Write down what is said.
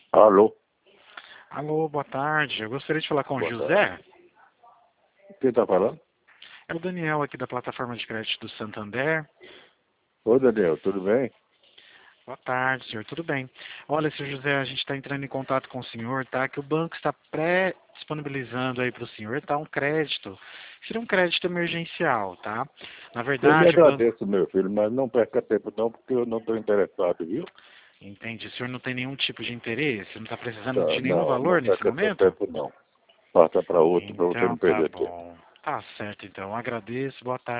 Alô, Alô, boa tarde. Eu gostaria de falar com o boa tarde. José. Quem está falando? É o Daniel aqui da plataforma de crédito do Santander. Oi, Daniel, tudo bem? Boa tarde, senhor. Tudo bem? Olha, senhor José, a gente está entrando em contato com o senhor, tá? Que o banco está pré-disponibilizando aí para o senhor, tá? Um crédito. Seria um crédito emergencial, tá? Na Eu lhe verdade, o banco... agradeço, meu filho, mas não perca tempo não, porque eu não estou interessado, viu? Entende? O senhor não tem nenhum tipo de interesse? Não está precisando Tá, de nenhum não valor nesse perca seu momento? tempo não. Passa para outro, para você não Então, tá perder tempo. bom. Tá certo, então. Agradeço. Boa tarde.